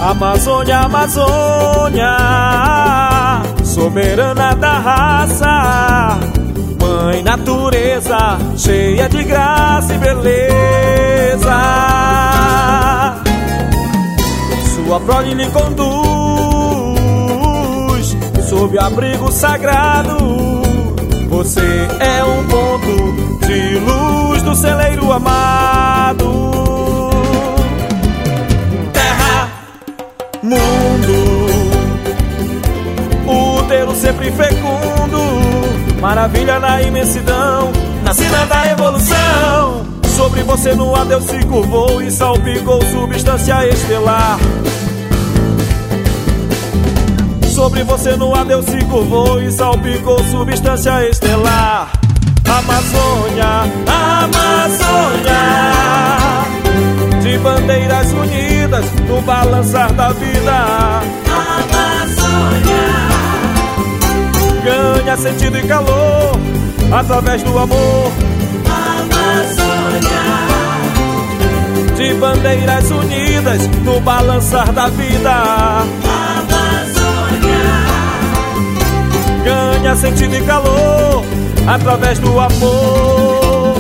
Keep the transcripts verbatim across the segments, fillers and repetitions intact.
Amazônia, Amazônia, soberana da raça, mãe natureza, cheia de graça e beleza. Sua prole lhe conduz sob abrigo sagrado. Você é um ponto de luz do celeiro amado. Terra, mundo, útero sempre fecundo, maravilha na imensidão, na sina da evolução. Sobre você no ar Deus se curvou e salpicou substância estelar. Sobre você no ar Deus se curvou e salpicou substância estelar. Amazônia, Amazônia, de bandeiras unidas no balançar da vida. Amazônia, ganha sentido e calor através do amor. Amazônia, de bandeiras unidas no balançar da vida. Ganha sentido e calor através do amor.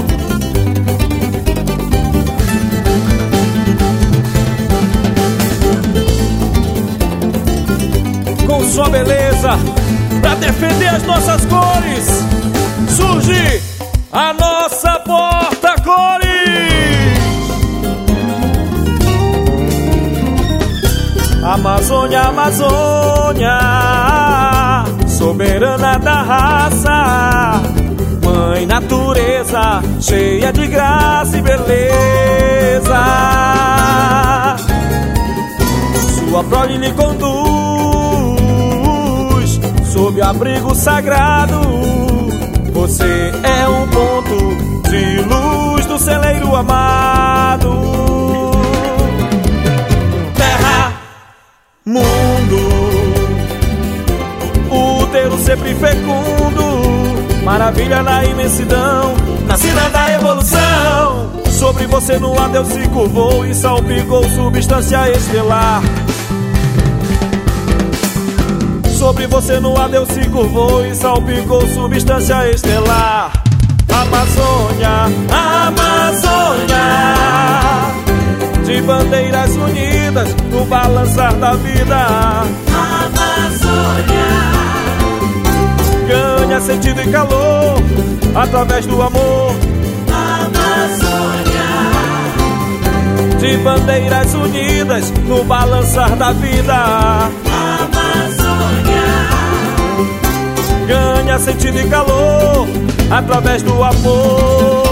Com sua beleza, pra defender as nossas cores, surge a nossa porta-cores. Amazônia, Amazônia, soberana da raça, mãe natureza, cheia de graça e beleza. Sua prole lhe conduz sob abrigo sagrado. Você é um ponto de luz do celeiro amado. Terra, mundo, útero sempre fecundo, maravilha na imensidão, na sina da evolução. Sobre você no ar Deus se curvou e salpicou substância estelar. Sobre você no ar Deus se curvou e salpicou substância estelar. Amazônia, Amazônia, de bandeiras unidas no balançar da vida. Amazônia, ganha sentido e calor através do amor. Amazônia, de bandeiras unidas no balançar da vida. Amazônia, ganha sentido e calor através do amor.